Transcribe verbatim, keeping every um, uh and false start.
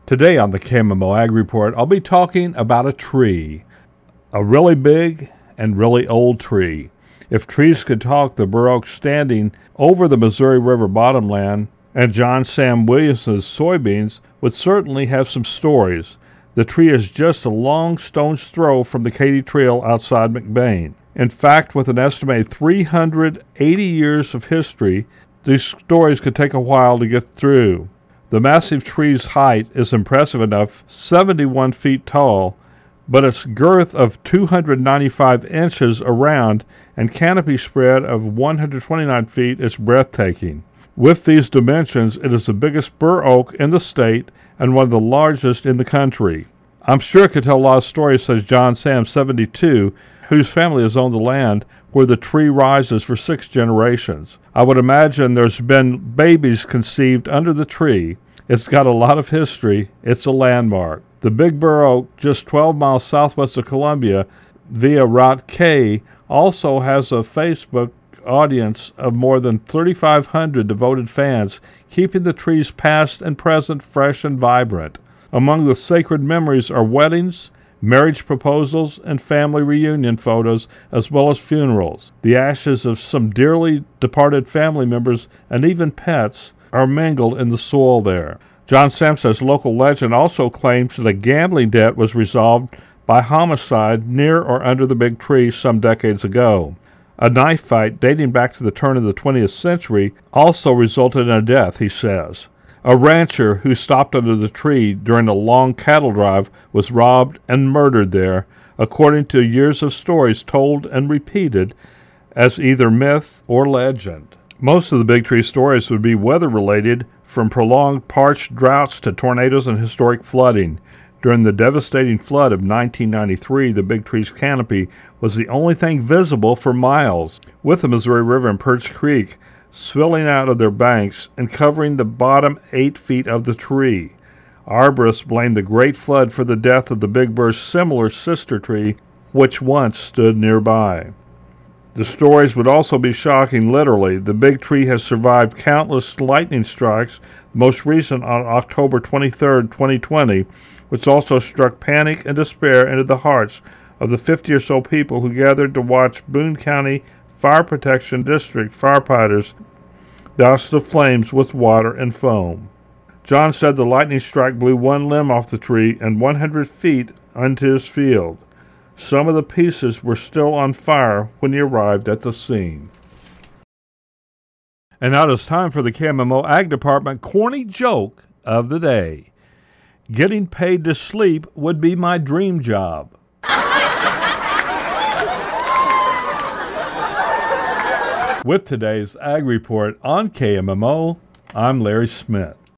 Today on the K M M O Ag Report, I'll be talking about a tree. A really big and really old tree. If trees could talk, the bur oak standing over the Missouri River bottomland and John Sam Williams' soybeans would certainly have some stories. The tree is just a long stone's throw from the Katy Trail outside McBain. In fact, with an estimated three hundred eighty years of history, these stories could take a while to get through. The massive tree's height is impressive enough, seventy-one feet tall, but its girth of two hundred ninety-five inches around and canopy spread of one hundred twenty-nine feet is breathtaking. With these dimensions, it is the biggest bur oak in the state and one of the largest in the country. I'm sure it could tell a lot of stories, says John Sam, seventy-two, whose family has owned the land where the tree rises for six generations. I would imagine there's been babies conceived under the tree. It's got a lot of history. It's a landmark. The Big Bur Oak, just twelve miles southwest of Columbia, via Route K, also has a Facebook audience of more than thirty-five hundred devoted fans, keeping the tree's past and present fresh and vibrant. Among the sacred memories are weddings, marriage proposals, and family reunion photos, as well as funerals. The ashes of some dearly departed family members and even pets are mingled in the soil there. John Sam says local legend also claims that a gambling debt was resolved by homicide near or under the big tree some decades ago. A knife fight dating back to the turn of the twentieth century also resulted in a death, he says. A rancher who stopped under the tree during a long cattle drive was robbed and murdered there, according to years of stories told and repeated as either myth or legend. Most of the big tree stories would be weather-related, from prolonged parched droughts to tornadoes and historic flooding. During the devastating flood of nineteen ninety-three, the big tree's canopy was the only thing visible for miles, with the Missouri River and Perch Creek swilling out of their banks and covering the bottom eight feet of the tree. Arborists blamed the Great Flood for the death of the Big Bur's similar sister tree, which once stood nearby. The stories would also be shocking literally. The big tree has survived countless lightning strikes, the most recent on October twenty-third, twenty twenty, which also struck panic and despair into the hearts of the fifty or so people who gathered to watch Boone County Fire Protection District firefighters douse the flames with water and foam. John said the lightning strike blew one limb off the tree and one hundred feet onto his field. Some of the pieces were still on fire when he arrived at the scene. And now it's time for the K M M O Ag Department corny joke of the day. Getting paid to sleep would be my dream job. With today's Ag Report on K M M O, I'm Larry Smith.